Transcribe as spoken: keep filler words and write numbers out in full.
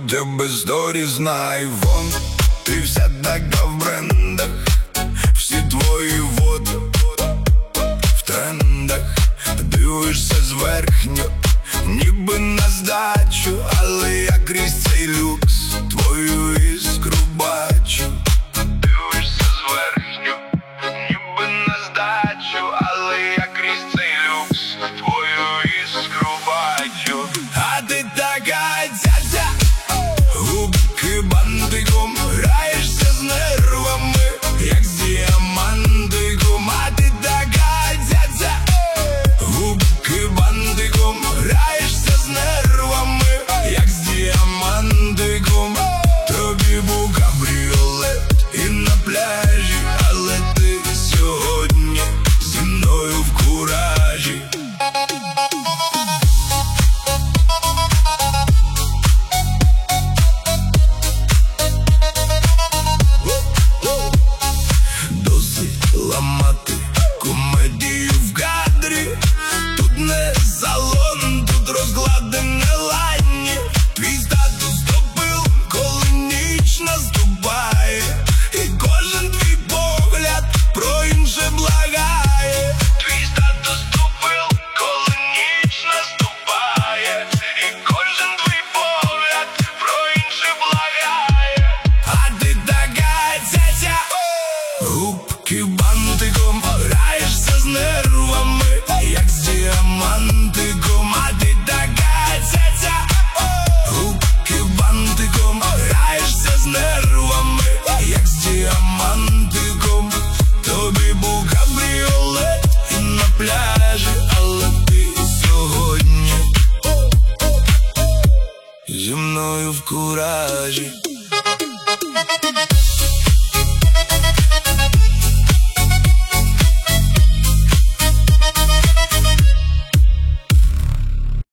тебе сторіз на айфон. Ти вся така в брендах, всі твої фото в трендах. Дивишся зверхньо, ніби на здачу, але я крізь цей люкс твою іскру бачу. Дивишся зверхньо, ніби на здачу, але я крізь цей люкс твою іскру бачу. А ти така ця-ця, губки бантиком, граєшся з нервами, як з діамантиком. А ти така ця-ця, губки бантиком, граєшся з нервами, як з діамантиком. Тобі був кабріолет і на пляжі, але ти сьогодні зі мною в куражі. Досить ламати комедію в кадрі. Тут не салон, тут розкладене лані. Твій статус топив, коли ніч наступає, і кожен твій погляд про інше благає. Твій статус топив, коли ніч наступає, і кожен твій погляд про інше благає. А ти така ця-ця, губки бантиком, граєшся з нервами, як з діамантиком. А ти така ця-ця, губки бантиком, граєшся з нервами, як з діамантиком. Тобі був кабріолет і на пляжі, але ти сьогодні зі мною в куражі.